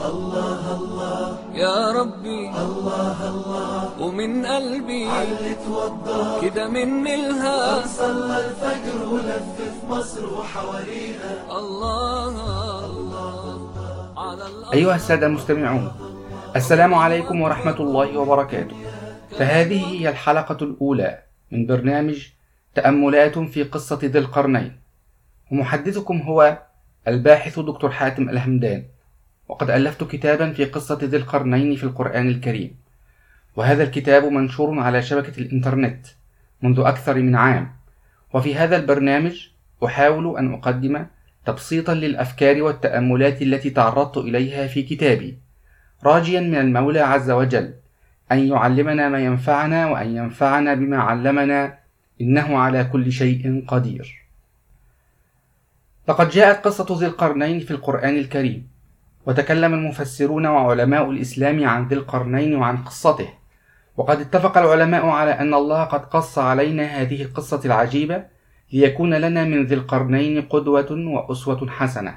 الله الله يا ربي الله الله ومن قلبي علي توضى كده مني الها صلى الفجر ولف في مصر وحواليها. الله على أيها السادة المستمعون، السلام عليكم ورحمة الله وبركاته. فهذه هي الحلقة الأولى من برنامج تأملات في قصة ذي القرنين، ومحدثكم هو الباحث دكتور حاتم الهمدان. وقد ألفت كتابا في قصة ذي القرنين في القرآن الكريم، وهذا الكتاب منشور على شبكة الإنترنت منذ أكثر من عام. وفي هذا البرنامج أحاول أن أقدم تبسيطا للأفكار والتأملات التي تعرضت إليها في كتابي، راجيا من المولى عز وجل أن يعلمنا ما ينفعنا وأن ينفعنا بما علمنا، إنه على كل شيء قدير. لقد جاءت قصة ذي القرنين في القرآن الكريم، وتكلم المفسرون وعلماء الإسلام عن ذي القرنين وعن قصته، وقد اتفق العلماء على أن الله قد قص علينا هذه القصة العجيبة ليكون لنا من ذي القرنين قدوة وأسوة حسنة.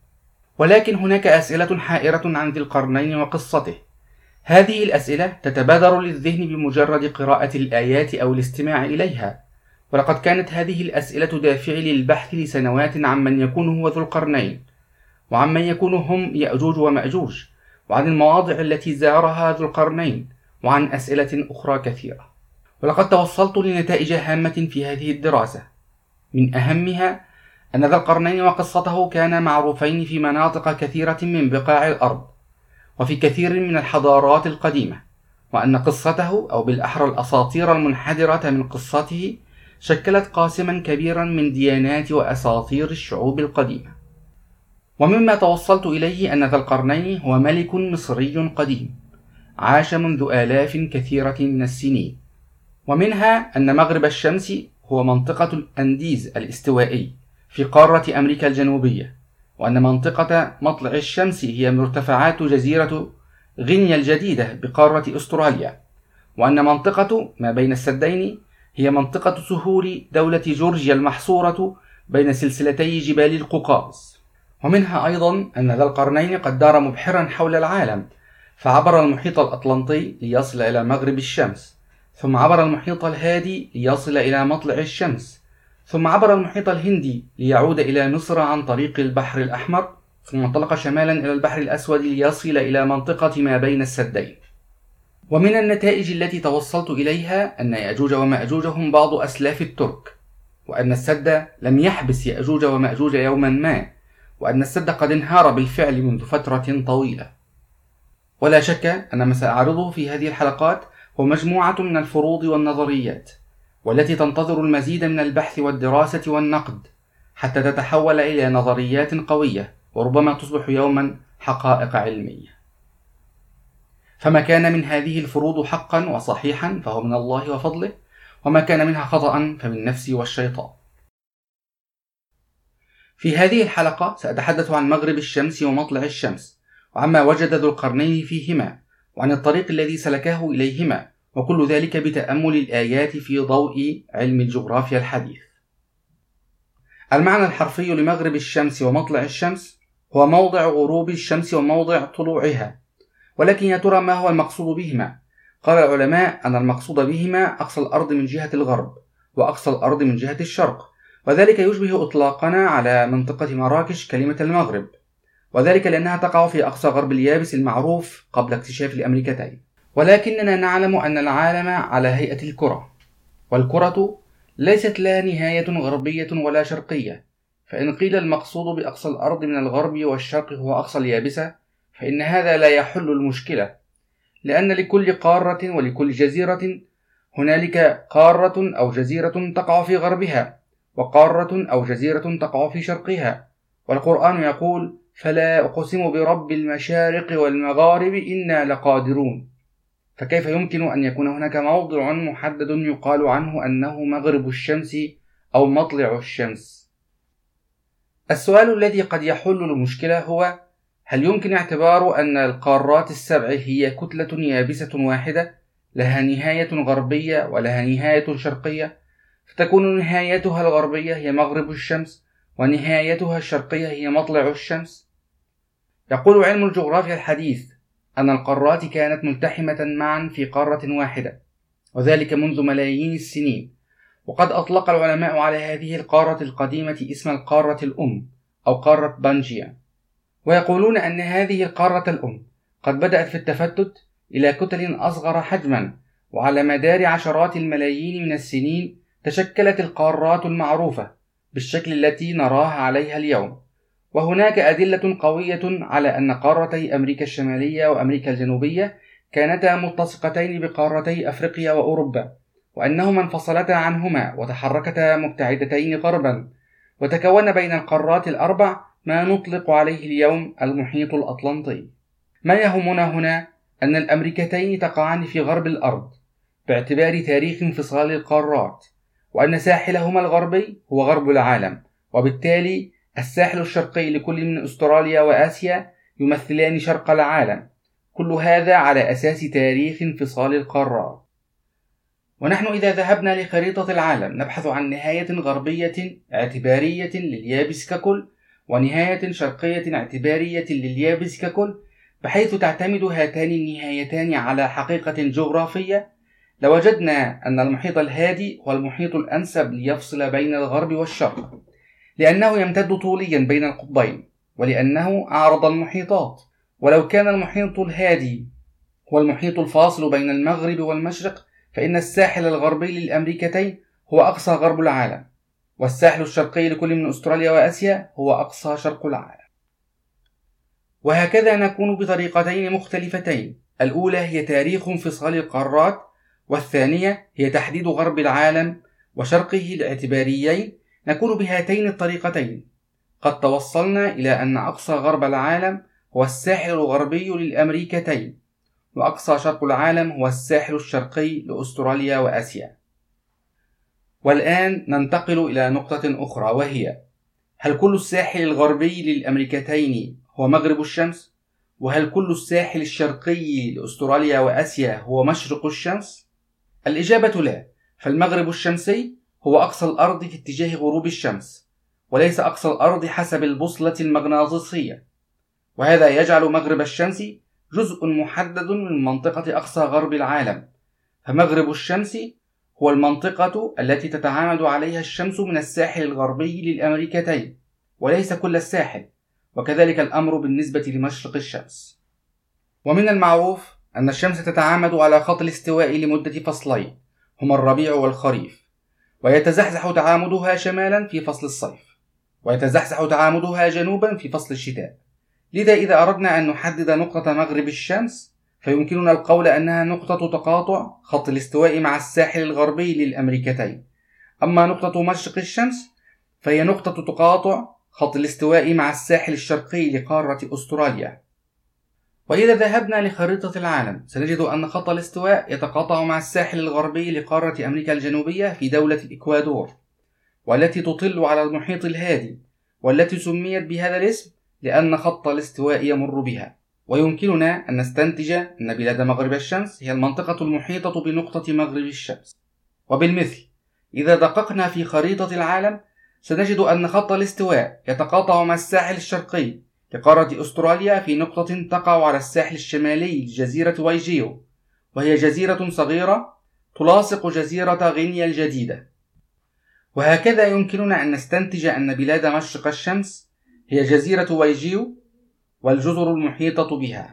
ولكن هناك أسئلة حائرة عن ذي القرنين وقصته. هذه الأسئلة تتبادر للذهن بمجرد قراءة الآيات أو الاستماع إليها، ولقد كانت هذه الأسئلة دافعي للبحث لسنوات عمن يكون هو ذو القرنين، وعمن يكون هم يأجوج ومأجوج، وعن المواضع التي زارها ذو القرنين، وعن أسئلة أخرى كثيرة. ولقد توصلت لنتائج هامة في هذه الدراسة، من أهمها أن ذا القرنين وقصته كانا معروفين في مناطق كثيرة من بقاع الأرض وفي كثير من الحضارات القديمة، وأن قصته أو بالأحرى الأساطير المنحدرة من قصته شكلت قاسما كبيرا من ديانات وأساطير الشعوب القديمة. ومما توصلت إليه أن ذا القرنين هو ملك مصري قديم عاش منذ آلاف كثيرة من السنين، ومنها أن مغرب الشمس هو منطقة الأنديز الاستوائي في قارة أمريكا الجنوبية، وأن منطقة مطلع الشمس هي مرتفعات جزيرة غينيا الجديدة بقارة أستراليا، وأن منطقة ما بين السدين هي منطقة سهول دولة جورجيا المحصورة بين سلسلتي جبال القوقاز. ومنها أيضا أن ذا القرنين قد دار مبحرا حول العالم، فعبر المحيط الأطلنطي ليصل إلى مغرب الشمس، ثم عبر المحيط الهادي ليصل إلى مطلع الشمس، ثم عبر المحيط الهندي ليعود إلى مصر عن طريق البحر الأحمر، ثم انطلق شمالا إلى البحر الأسود ليصل إلى منطقة ما بين السدين. ومن النتائج التي توصلت إليها أن يأجوج ومأجوج هم بعض أسلاف الترك، وأن السد لم يحبس يأجوج ومأجوج يوما ما، وأن السد قد انهار بالفعل منذ فترة طويلة. ولا شك أن ما سأعرضه في هذه الحلقات هو مجموعة من الفروض والنظريات، والتي تنتظر المزيد من البحث والدراسة والنقد حتى تتحول إلى نظريات قوية، وربما تصبح يوما حقائق علمية. فما كان من هذه الفروض حقا وصحيحا فهو من الله وفضله، وما كان منها خطأ فمن نفسي والشيطان. في هذه الحلقة سأتحدث عن مغرب الشمس ومطلع الشمس، وعما وجد ذو القرنين فيهما، وعن الطريق الذي سلكه إليهما، وكل ذلك بتأمل الآيات في ضوء علم الجغرافيا الحديث. المعنى الحرفي لمغرب الشمس ومطلع الشمس هو موضع غروب الشمس وموضع طلوعها، ولكن يا ترى ما هو المقصود بهما؟ قال العلماء أن المقصود بهما أقصى الأرض من جهة الغرب، وأقصى الأرض من جهة الشرق، وذلك يشبه إطلاقنا على منطقة مراكش كلمة المغرب، وذلك لأنها تقع في أقصى غرب اليابس المعروف قبل اكتشاف الأمريكتين. ولكننا نعلم أن العالم على هيئة الكرة، والكرة ليست لها نهاية غربية ولا شرقية، فإن قيل المقصود بأقصى الأرض من الغرب والشرق هو أقصى اليابسة، فإن هذا لا يحل المشكلة، لأن لكل قارة ولكل جزيرة هنالك قارة أو جزيرة تقع في غربها، وقارة أو جزيرة تقع في شرقها، والقرآن يقول: فلا أقسم برب المشارق والمغارب إنا لقادرون. فكيف يمكن أن يكون هناك موضع محدد يقال عنه أنه مغرب الشمس أو مطلع الشمس؟ السؤال الذي قد يحل المشكلة هو: هل يمكن اعتبار أن القارات السبع هي كتلة يابسة واحدة لها نهاية غربية ولها نهاية شرقية، فتكون نهايتها الغربية هي مغرب الشمس ونهايتها الشرقية هي مطلع الشمس؟ يقول علم الجغرافيا الحديث أن القارات كانت ملتحمة معا في قارة واحدة، وذلك منذ ملايين السنين. وقد أطلق العلماء على هذه القارة القديمة اسم القارة الأم أو قارة بانجيا، ويقولون أن هذه القارة الأم قد بدأت في التفتت إلى كتل أصغر حجما، وعلى مدار عشرات الملايين من السنين تشكلت القارات المعروفة بالشكل التي نراها عليها اليوم. وهناك أدلة قوية على أن قارتي أمريكا الشمالية وأمريكا الجنوبية كانتا ملتصقتين بقارتي أفريقيا وأوروبا، وأنهما انفصلتا عنهما وتحركتا مبتعدتين غربا، وتكون بين القارات الأربع ما نطلق عليه اليوم المحيط الأطلنطي. ما يهمنا هنا أن الأمريكتين تقعان في غرب الأرض باعتبار تاريخ انفصال القارات، وأن ساحلهما الغربي هو غرب العالم، وبالتالي الساحل الشرقي لكل من أستراليا وآسيا يمثلان شرق العالم. كل هذا على أساس تاريخ انفصال القارات. ونحن إذا ذهبنا لخريطة العالم نبحث عن نهاية غربية اعتبارية لليابس ككل، ونهاية شرقية اعتبارية لليابس ككل، بحيث تعتمد هاتان النهايتان على حقيقة جغرافية، لوجدنا أن المحيط الهادي هو المحيط الأنسب ليفصل بين الغرب والشرق، لأنه يمتد طوليا بين القطبين، ولأنه أعرض المحيطات. ولو كان المحيط الهادي هو المحيط الفاصل بين المغرب والمشرق، فإن الساحل الغربي للأمريكتين هو أقصى غرب العالم، والساحل الشرقي لكل من أستراليا وآسيا هو أقصى شرق العالم. وهكذا نكون بطريقتين مختلفتين، الأولى هي تاريخ انفصال القارات، والثانية هي تحديد غرب العالم وشرقه الاعتباريين. نكون بهاتين الطريقتين قد توصلنا إلى أن أقصى غرب العالم هو الساحل الغربي للأمريكتين، وأقصى شرق العالم هو الساحل الشرقي لأستراليا وآسيا. والآن ننتقل إلى نقطة أخرى، وهي: هل كل الساحل الغربي للأمريكتين هو مغرب الشمس؟ وهل كل الساحل الشرقي لأستراليا وآسيا هو مشرق الشمس؟ الإجابة لا، فالمغرب الشمسي هو أقصى الأرض في اتجاه غروب الشمس، وليس أقصى الأرض حسب البوصلة المغناطيسية، وهذا يجعل مغرب الشمس جزء محدد من منطقة أقصى غرب العالم. فمغرب الشمس هو المنطقة التي تتعامد عليها الشمس من الساحل الغربي للأمريكتين، وليس كل الساحل، وكذلك الأمر بالنسبة لمشرق الشمس. ومن المعروف أن الشمس تتعامد على خط الاستواء لمدة فصلين هما الربيع والخريف، ويتزحزح تعامدها شمالا في فصل الصيف، ويتزحزح تعامدها جنوبا في فصل الشتاء. لذا إذا أردنا أن نحدد نقطة مغرب الشمس فيمكننا القول أنها نقطة تقاطع خط الاستواء مع الساحل الغربي للأمريكتين. أما نقطة مشرق الشمس فهي نقطة تقاطع خط الاستواء مع الساحل الشرقي لقارة أستراليا. وإذا ذهبنا لخريطة العالم سنجد أن خط الاستواء يتقاطع مع الساحل الغربي لقارة أمريكا الجنوبية في دولة الإكوادور، والتي تطل على المحيط الهادي، والتي سميت بهذا الاسم لأن خط الاستواء يمر بها. ويمكننا أن نستنتج أن بلاد مغرب الشمس هي المنطقة المحيطة بنقطة مغرب الشمس. وبالمثل إذا دققنا في خريطة العالم سنجد أن خط الاستواء يتقاطع مع الساحل الشرقي لقارة أستراليا في نقطة تقع على الساحل الشمالي لجزيرة وايجيو، وهي جزيرة صغيرة تلاصق جزيرة غينيا الجديدة. وهكذا يمكننا أن نستنتج أن بلاد مشرق الشمس هي جزيرة وايجيو والجزر المحيطة بها.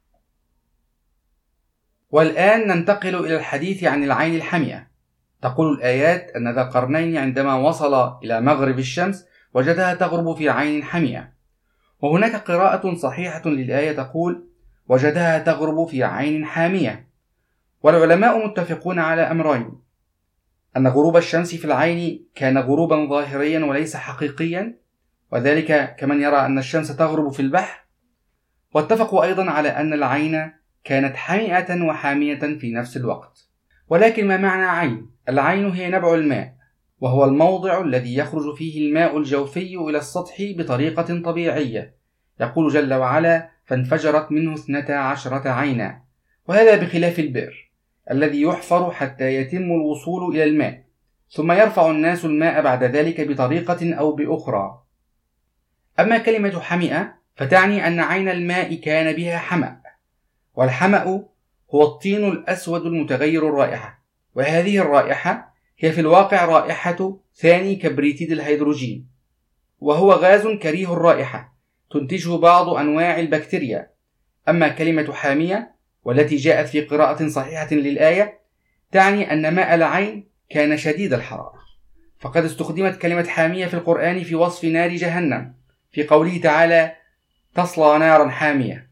والآن ننتقل إلى الحديث عن العين الحمئة. تقول الآيات أن ذا القرنين عندما وصل إلى مغرب الشمس وجدها تغرب في عين حمئة، وهناك قراءة صحيحة للآية تقول وجدها تغرب في عين حامية. والعلماء متفقون على أمرين: أن غروب الشمس في العين كان غروبا ظاهريا وليس حقيقيا، وذلك كمن يرى أن الشمس تغرب في البحر. واتفقوا أيضا على أن العين كانت حامئة وحامية في نفس الوقت. ولكن ما معنى عين؟ العين هي نبع الماء، وهو الموضع الذي يخرج فيه الماء الجوفي إلى السطح بطريقة طبيعية. يقول جل وعلا فانفجرت منه 12 عينا. وهذا بخلاف البئر الذي يحفر حتى يتم الوصول إلى الماء، ثم يرفع الناس الماء بعد ذلك بطريقة أو بأخرى. أما كلمة حمئة فتعني أن عين الماء كان بها حمأ، والحمأ هو الطين الأسود المتغير الرائحة، وهذه الرائحة هي في الواقع رائحة ثاني كبريتيد الهيدروجين، وهو غاز كريه الرائحة تنتجه بعض أنواع البكتيريا. أما كلمة حامية والتي جاءت في قراءة صحيحة للآية تعني أن ماء العين كان شديد الحرارة، فقد استخدمت كلمة حامية في القرآن في وصف نار جهنم في قوله تعالى تصلى نارا حامية.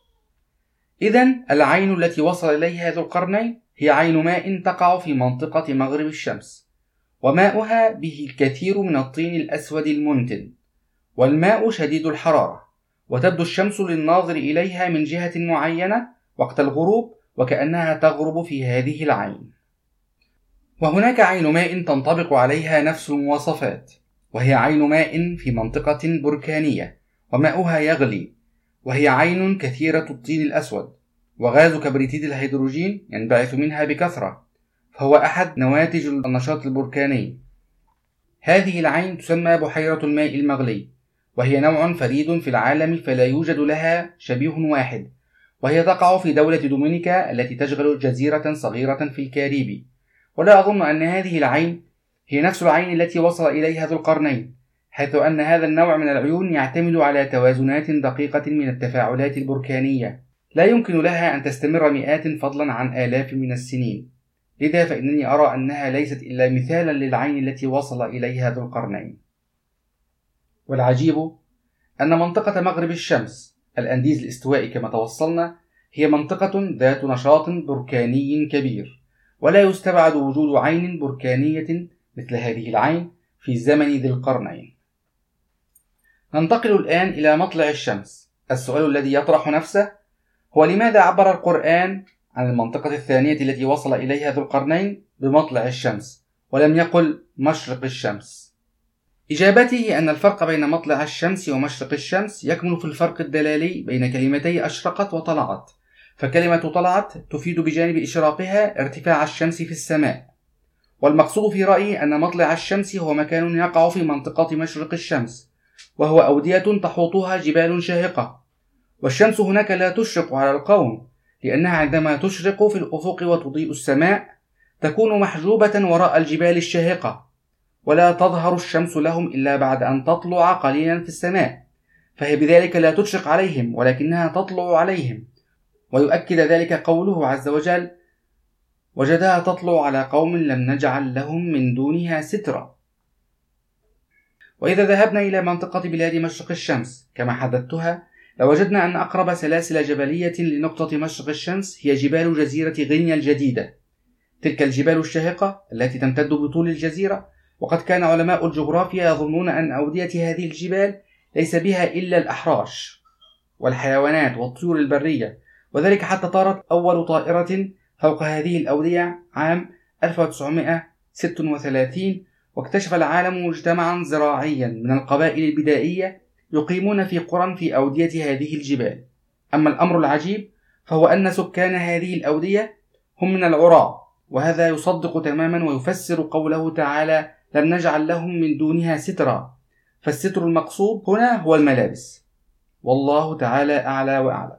إذن العين التي وصل إليها ذو القرنين هي عين ماء تقع في منطقة مغرب الشمس، وماؤها به الكثير من الطين الأسود المنتن، والماء شديد الحرارة، وتبدو الشمس للناظر إليها من جهة معينة وقت الغروب وكأنها تغرب في هذه العين. وهناك عين ماء تنطبق عليها نفس المواصفات، وهي عين ماء في منطقة بركانية وماؤها يغلي، وهي عين كثيرة الطين الأسود، وغاز كبريتيد الهيدروجين ينبعث منها بكثرة، فهو أحد نواتج النشاط البركاني. هذه العين تسمى بحيرة الماء المغلي، وهي نوع فريد في العالم فلا يوجد لها شبيه واحد، وهي تقع في دولة دومينيكا التي تشغل جزيرة صغيرة في الكاريبي. ولا أظن أن هذه العين هي نفس العين التي وصل إليها ذو القرنين، حيث أن هذا النوع من العيون يعتمد على توازنات دقيقة من التفاعلات البركانية لا يمكن لها أن تستمر مئات فضلا عن آلاف من السنين، لذا فإنني أرى أنها ليست إلا مثالا للعين التي وصل إليها ذو القرنين. والعجيب أن منطقة مغرب الشمس الأنديز الاستوائي كما توصلنا هي منطقة ذات نشاط بركاني كبير، ولا يستبعد وجود عين بركانية مثل هذه العين في زمن ذي القرنين. ننتقل الآن إلى مطلع الشمس. السؤال الذي يطرح نفسه هو لماذا عبر القرآن عن المنطقة الثانية التي وصل إليها ذو القرنين بمطلع الشمس ولم يقل مشرق الشمس؟ إجابته أن الفرق بين مطلع الشمس ومشرق الشمس يكمن في الفرق الدلالي بين كلمتي أشرقت وطلعت، فكلمة طلعت تفيد بجانب إشراقها ارتفاع الشمس في السماء، والمقصود في رأيي أن مطلع الشمس هو مكان يقع في منطقة مشرق الشمس، وهو أودية تحوطها جبال شاهقة، والشمس هناك لا تشرق على القوم، لأنها عندما تشرق في الأفق وتضيء السماء تكون محجوبة وراء الجبال الشاهقة، ولا تظهر الشمس لهم إلا بعد أن تطلع قليلا في السماء، فهي بذلك لا تشرق عليهم ولكنها تطلع عليهم. ويؤكد ذلك قوله عز وجل وجدها تطلع على قوم لم نجعل لهم من دونها سترا. وإذا ذهبنا إلى منطقة بلاد مشرق الشمس كما حددتها لوجدنا أن أقرب سلاسل جبلية لنقطة مشرق الشمس هي جبال جزيرة غينيا الجديدة، تلك الجبال الشاهقة التي تمتد بطول الجزيرة، وقد كان علماء الجغرافيا يظنون أن أودية هذه الجبال ليس بها إلا الأحراش والحيوانات والطيور البرية، وذلك حتى طارت أول طائرة فوق هذه الأودية عام 1936، واكتشف العالم مجتمعا زراعيا من القبائل البدائية يقيمون في قرى في أودية هذه الجبال. أما الأمر العجيب فهو أن سكان هذه الأودية هم من العراة، وهذا يصدق تماما ويفسر قوله تعالى لم نجعل لهم من دونها سترا، فالستر المقصود هنا هو الملابس، والله تعالى أعلى وأعلم.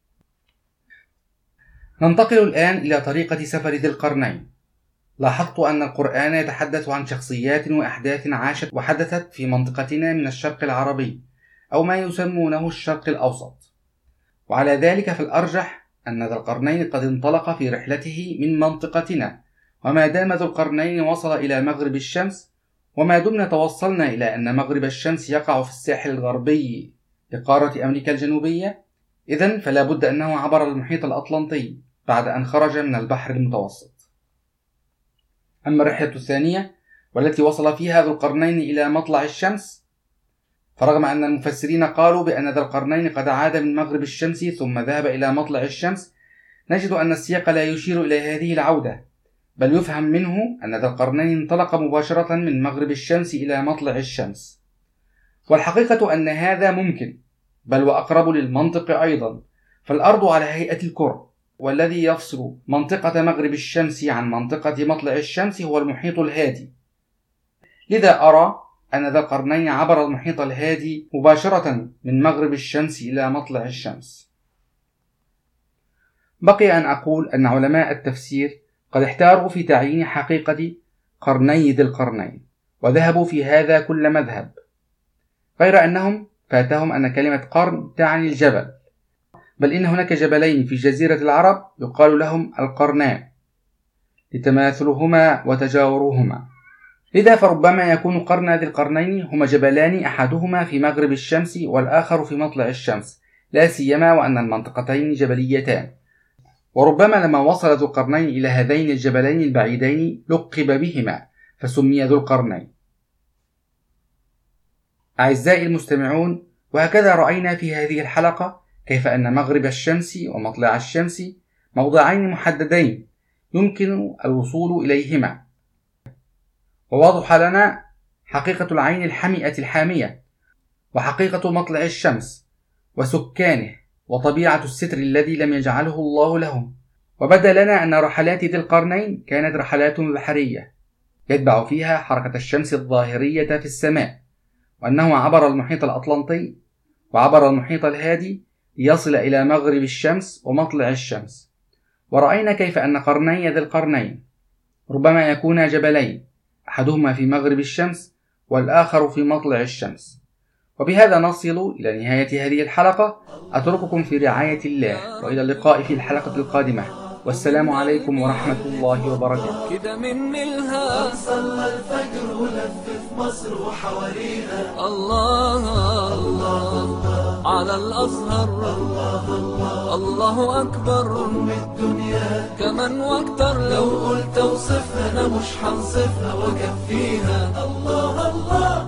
ننتقل الآن إلى طريقة سفر ذي القرنين. لاحظت أن القرآن يتحدث عن شخصيات وأحداث عاشت وحدثت في منطقتنا من الشرق العربي أو ما يسمونه الشرق الأوسط، وعلى ذلك فالأرجح أن ذا القرنين قد انطلق في رحلته من منطقتنا، وما دام ذو القرنين وصل إلى مغرب الشمس، وما دمنا توصلنا إلى أن مغرب الشمس يقع في الساحل الغربي لقارة أمريكا الجنوبية، إذن فلا بد أنه عبر المحيط الأطلنطي بعد أن خرج من البحر المتوسط. أما الرحلة الثانية والتي وصل فيها ذو القرنين إلى مطلع الشمس، فرغم أن المفسرين قالوا بأن ذا القرنين قد عاد من مغرب الشمس ثم ذهب إلى مطلع الشمس، نجد أن السياق لا يشير إلى هذه العودة، بل يفهم منه أن ذا القرنين انطلق مباشرة من مغرب الشمس إلى مطلع الشمس. والحقيقة أن هذا ممكن، بل وأقرب للمنطق أيضا، فالأرض على هيئة الكرة، والذي يفصل منطقة مغرب الشمس عن منطقة مطلع الشمس هو المحيط الهادي. لذا أرى أن ذا القرنين عبر المحيط الهادي مباشرة من مغرب الشمس إلى مطلع الشمس. بقي أن أقول أن علماء التفسير قد احتاروا في تعيين حقيقة قرني ذي القرنين، وذهبوا في هذا كل مذهب، غير أنهم فاتهم أن كلمة قرن تعني الجبل، بل إن هناك جبلين في جزيرة العرب يقال لهم القرنان لتماثلهما وتجاورهما، لذا فربما يكون قرن ذي القرنين هما جبلان أحدهما في مغرب الشمس والآخر في مطلع الشمس، لا سيما وأن المنطقتين جبليتان. وربما لما وصل ذو القرنين إلى هذين الجبلين البعيدين لقب بهما فسمي ذو القرنين. أعزائي المستمعون، وهكذا رأينا في هذه الحلقة كيف أن مغرب الشمس ومطلع الشمس موضعين محددين يمكن الوصول إليهما، ووضح لنا حقيقة العين الحمئة الحامية، وحقيقة مطلع الشمس وسكانه، وطبيعة الستر الذي لم يجعله الله لهم. وبدا لنا أن رحلات ذي القرنين كانت رحلات بحرية يتبع فيها حركة الشمس الظاهرية في السماء، وأنه عبر المحيط الأطلنطي وعبر المحيط الهادي ليصل إلى مغرب الشمس ومطلع الشمس. ورأينا كيف أن قرني ذي القرنين ربما يكونا جبلين، أحدهما في مغرب الشمس والآخر في مطلع الشمس. وبهذا نصل إلى نهاية هذه الحلقة. أترككم في رعاية الله، وإلى اللقاء في الحلقة القادمة، والسلام عليكم ورحمة الله وبركاته. كده من الهام صلى الفجر ولف في مصر وحوالينا. الله الله على الأزهر، الله أكبر أم الدنيا كمان واكتر، لو قلت اوصفها أنا مش هنصفها وأكفيها. الله الله